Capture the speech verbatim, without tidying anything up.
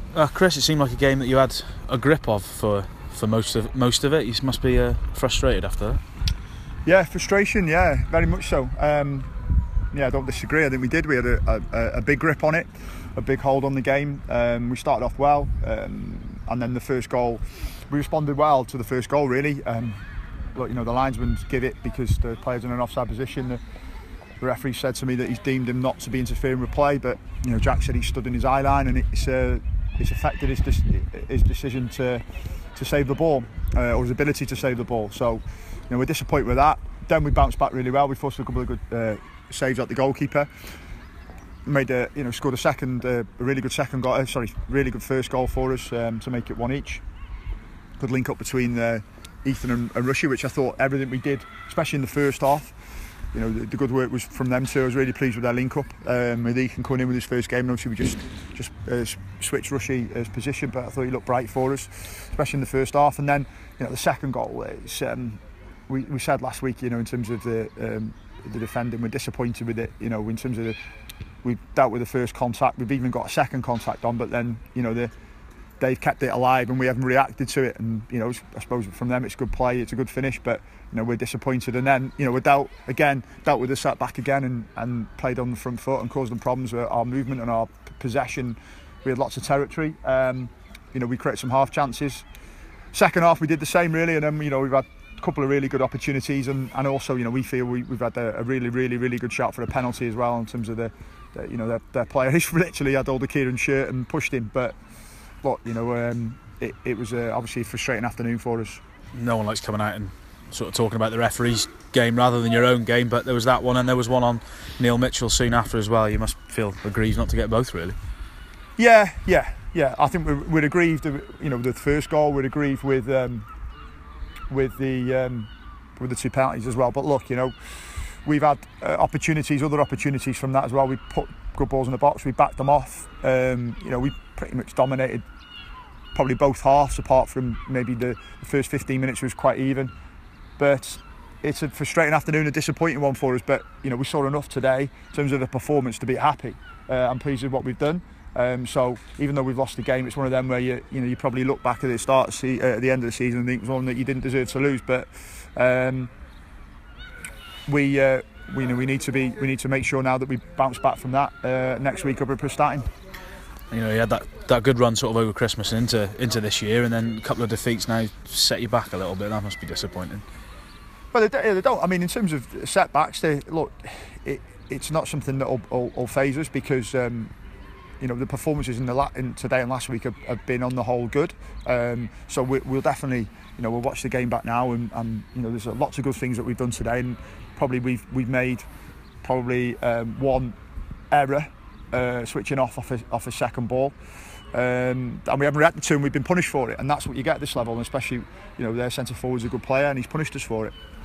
Uh, Chris, it seemed like a game that you had a grip of for, for most of most of it. You must be uh, frustrated after that. Yeah, frustration. Yeah, very much so. Um, yeah, I don't disagree. I think we did. We had a, a, a big grip on it, a big hold on the game. Um, we started off well, um, and then the first goal, we responded well to the first goal. Really, um, look, you know, the linesman give it because the player's in an offside position. The, the referee said to me that he's deemed him not to be interfering with play, but you know, Jack said he stood in his eye line, and it's uh, it's affected his his decision to to save the ball, uh, or his ability to save the ball. So, you know, we're disappointed with that. Then we bounced back really well. We forced a couple of good uh, saves at the goalkeeper. Made a, you know, scored a second, uh, a really good second goal. Uh, sorry, really good first goal for us um, to make it one each. Good link up between uh, Ethan and, and Rushy, which I thought everything we did, especially in the first half, you know, the, the good work was from them too. I was really pleased with their link up. Um, with Ethan coming in with his first game, and obviously we just just uh, switched Rushy's position, but I thought he looked bright for us, especially in the first half. And then, you know, the second goal is. Um, We, we said last week, you know, in terms of the um, the defending, we're disappointed with it. You know, in terms of the, we've dealt with the first contact, we've even got a second contact on, but then, you know, the, they've kept it alive and we haven't reacted to it. And, you know, I suppose from them it's good play, it's a good finish, but, you know, we're disappointed. And then, you know, we dealt, again, dealt with the setback again and, and played on the front foot and caused them problems with our movement and our possession. We had lots of territory. Um, you know, we created some half chances. Second half we did the same really, and then, you know, we've had a couple of really good opportunities, and, and also, you know, we feel we, we've had a, a really really really good shot for a penalty as well, in terms of the, the you know, their, their player. He's literally had all the Kieran shirt and pushed him, but look, you know, um, it, it was uh, obviously a frustrating afternoon for us. No one likes coming out and sort of talking about the referee's game rather than your own game, but there was that one, and there was one on Neil Mitchell soon after as well. You must feel aggrieved not to get both, really. Yeah, yeah, yeah. I think we're, we're aggrieved, you know, with the first goal. We're aggrieved with um, with the um, with the two penalties as well. But look, you know, we've had uh, opportunities, other opportunities from that as well. We put good balls in the box. We backed them off. Um, you know, we pretty much dominated probably both halves, apart from maybe the, the first fifteen minutes was quite even. But it's a frustrating afternoon, a disappointing one for us. But you know, we saw enough today in terms of the performance to be happy. Uh, I'm pleased with what we've done. Um, so even though we've lost the game, it's one of them where you you know you probably look back at the start, see, uh, at the end of the season, and think it was one that you didn't deserve to lose. But um, we uh, we you know we need to be we need to make sure now that we bounce back from that uh, next week up at Prestatyn. You know, you had that, that good run sort of over Christmas and into into this year, and then a couple of defeats now set you back a little bit. That must be disappointing. Well, they, they don't. I mean, in terms of setbacks, they look. It, it's not something that will, will, will phase us, because. Um, You know, the performances in the la- in today and last week have, have been on the whole good. Um, so we, we'll definitely, you know, we'll watch the game back now, and, and you know, there's lots of good things that we've done today, and probably we've we've made probably um, one error uh, switching off off a, off a second ball, um, and we haven't reacted to, and we've been punished for it, and that's what you get at this level, and especially, you know, their centre forward's a good player, and he's punished us for it.